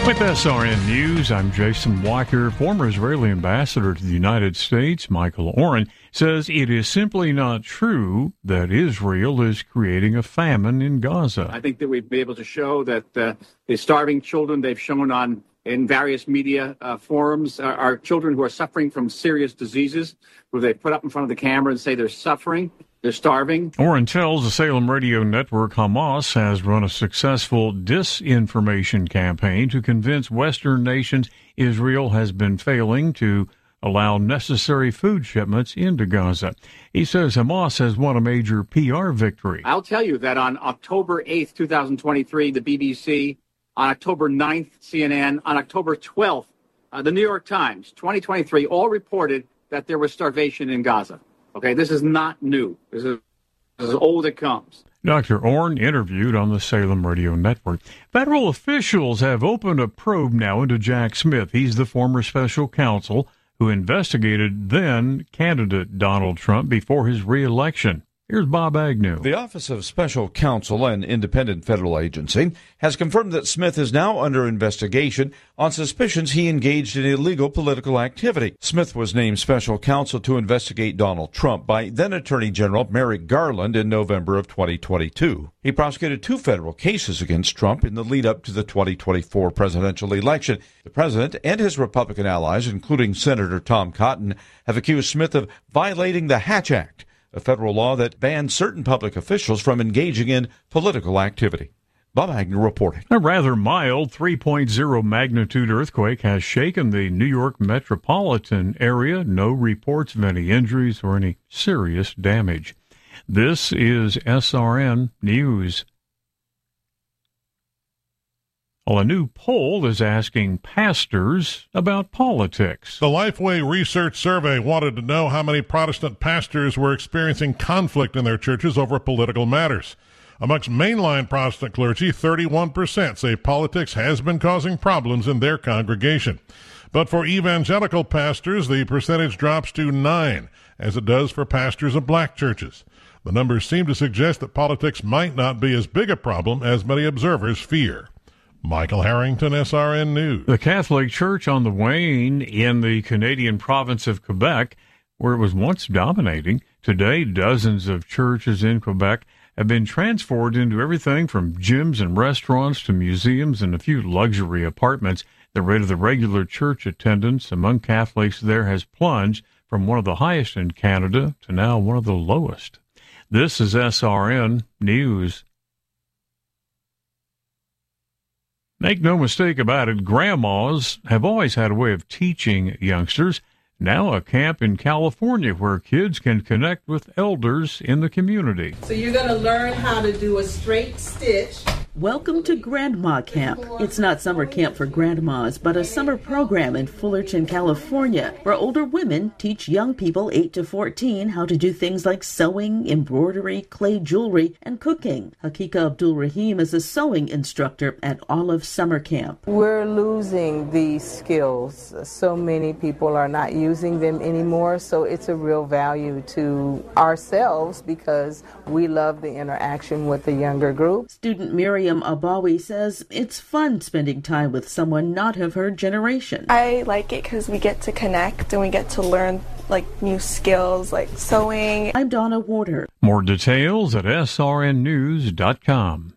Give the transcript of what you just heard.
With SRN News, I'm Jason Walker. Former Israeli ambassador to the United States, Michael Oren, says it is simply not true that Israel is creating a famine in Gaza. I think that we've been able to show that the starving children they've shown in various media forums are children who are suffering from serious diseases, who they put up in front of the camera and say they're suffering. They're starving. Oren tells the Salem Radio Network Hamas has run a successful disinformation campaign to convince Western nations Israel has been failing to allow necessary food shipments into Gaza. He says Hamas has won a major PR victory. I'll tell you that on October 8th, 2023, the BBC, on October 9th, CNN, on October 12th, the New York Times, 2023, all reported that there was starvation in Gaza. Okay, this is not new. This is old as it comes. Dr. Oren interviewed on the Salem Radio Network. Federal officials have opened a probe now into Jack Smith. He's the former special counsel who investigated then-candidate Donald Trump before his re-election. Here's Bob Agnew. The Office of Special Counsel, an independent federal agency, has confirmed that Smith is now under investigation on suspicions he engaged in illegal political activity. Smith was named special counsel to investigate Donald Trump by then-Attorney General Merrick Garland in November of 2022. He prosecuted 2 federal cases against Trump in the lead-up to the 2024 presidential election. The president and his Republican allies, including Senator Tom Cotton, have accused Smith of violating the Hatch Act, a federal law that bans certain public officials from engaging in political activity. Bob Agnew reporting. A rather mild 3.0 magnitude earthquake has shaken the New York metropolitan area. No reports of any injuries or any serious damage. This is SRN News. Well, a new poll is asking pastors about politics. The Lifeway Research Survey wanted to know how many Protestant pastors were experiencing conflict in their churches over political matters. Amongst mainline Protestant clergy, 31% say politics has been causing problems in their congregation. But for evangelical pastors, the percentage drops to 9%, as it does for pastors of black churches. The numbers seem to suggest that politics might not be as big a problem as many observers fear. Michael Harrington, SRN News. The Catholic Church on the wane in the Canadian province of Quebec, where it was once dominating. Today, dozens of churches in Quebec have been transformed into everything from gyms and restaurants to museums and a few luxury apartments. The rate of the regular church attendance among Catholics there has plunged from one of the highest in Canada to now one of the lowest. This is SRN News. Make no mistake about it, grandmas have always had a way of teaching youngsters. Now a camp in California where kids can connect with elders in the community. So you're going to learn how to do a straight stitch. Welcome to Grandma Camp. It's not summer camp for grandmas, but a summer program in Fullerton, California, where older women teach young people 8 to 14 how to do things like sewing, embroidery, clay jewelry, and cooking. Hakika Abdul Rahim is a sewing instructor at Olive Summer Camp. We're losing these skills. So many people are not using them anymore, so it's a real value to ourselves because we love the interaction with the younger group. Student Miriam Abawi says it's fun spending time with someone not of her generation. I like it because we get to connect and we get to learn new skills like sewing. I'm Donna Warder. More details at srnnews.com.